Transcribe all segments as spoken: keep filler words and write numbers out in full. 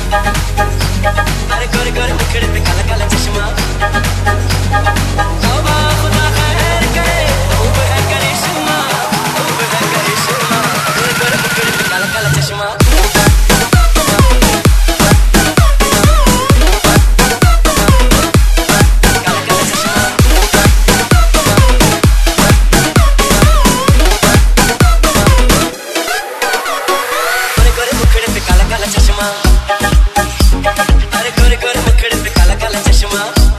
अरे गोरे गोरे मुखड़े पे काला काला चश्मा, तौबा खुदा खैर करे, खूब है करिश्मा, खूब है करिश्मा। गोरे गोरे मुखड़े पे काला काला चश्मा, अरे गोरे गोरे मुखड़े पे काला काला चश्मा,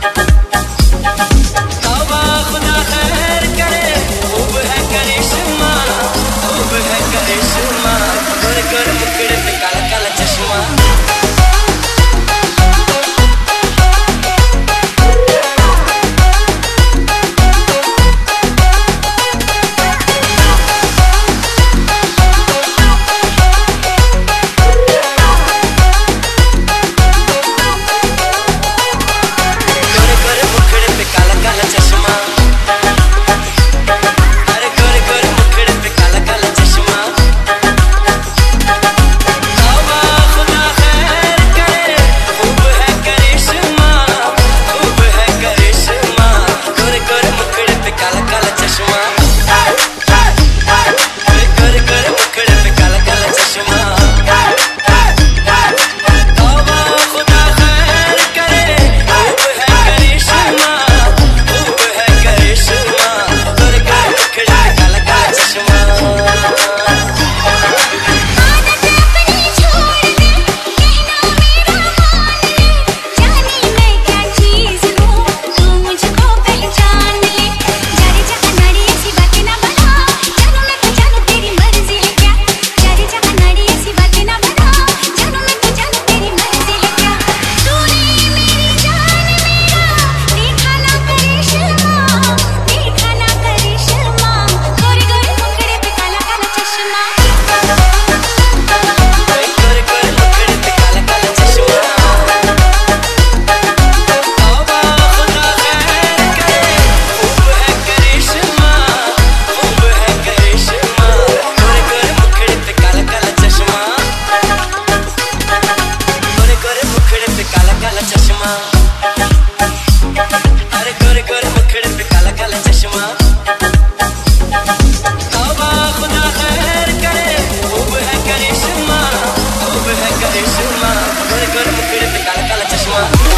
तौबा खुदा खैर करे, खूब है करिश्मा, खूब है करिश्मा। गोरे गोरे मुखड़े पे काला काला चश्मा, अरे गोरे गोरे मुखड़े पे काला काला चश्मा, तौबा खुदा खैर करे, खूब है करिश्मा, खूब है करिश्मा। गोरे गोरे मुखड़े पे काला काला चश्मा।